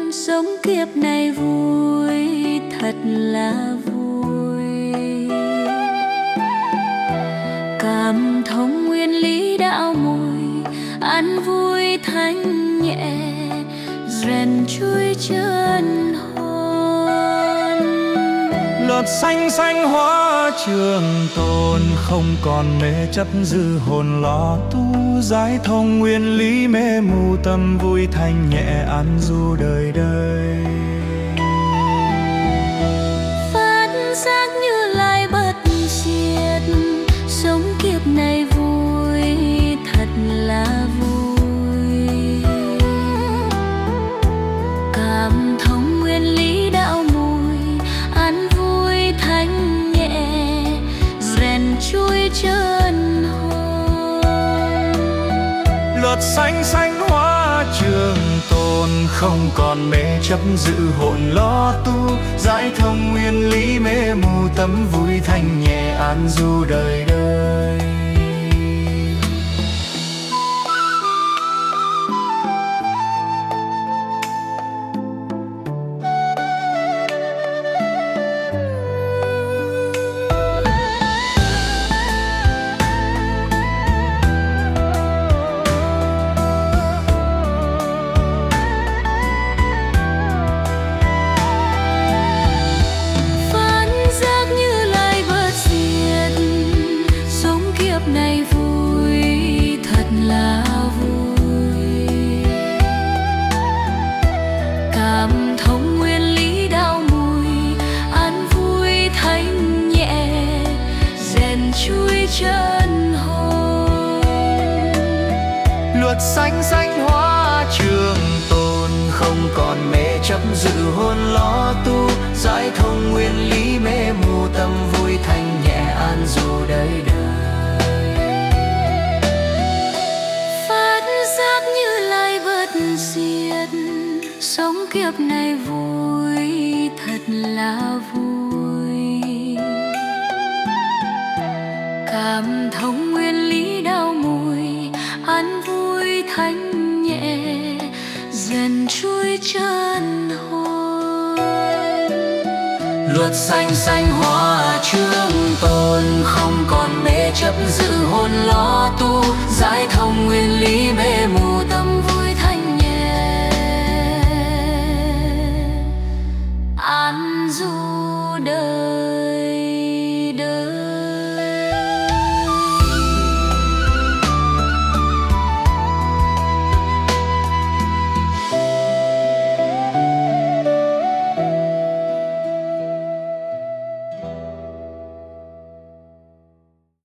sống kiếp này vui, thật là vui. Cảm thông nguyên lý đạo mùi, an vui thanh nhẹ, rèn chui chân hồn. Luật xanh xanh hóa trường tồn, không còn mê chấp dư hồn lo tu. Giải thông nguyên lý mê mù tâm vui thanh nhẹ, an du đời đời. Phát giác Như Lai bất diệt, sống kiếp này vui, thật là vui. Cảm thông nguyên lý đạo mùi, an vui thanh nhẹ, rèn chui chân hồn. Luật xanh xanh hóa trường tồn, không còn mê chấp giữ hồn lo tu. Giải thông nguyên lý mê mù tâm vui thanh nhẹ, an du đời đời. Này vui, thật là vui. Cảm thông nguyên lý đạo mùi, an vui thanh nhẹ, rèn chui chân hồn. Luật xanh xanh hóa trường tồn, không còn mê chấp giữ hồn lo tu. Giải thông nguyên lý mê mù tâm vui thanh nhẹ, an du đời đời. Diệt, sống kiếp này vui, thật là vui. Cảm thông nguyên lý đạo mùi, an vui thanh nhẹ, rèn chui chân hồn. Luật xanh xanh hóa trường tồn, không còn mê chấp giữ hồn lo tu. Giải thông nguyên lý mê mù tâm vui thanh nhẹ, an du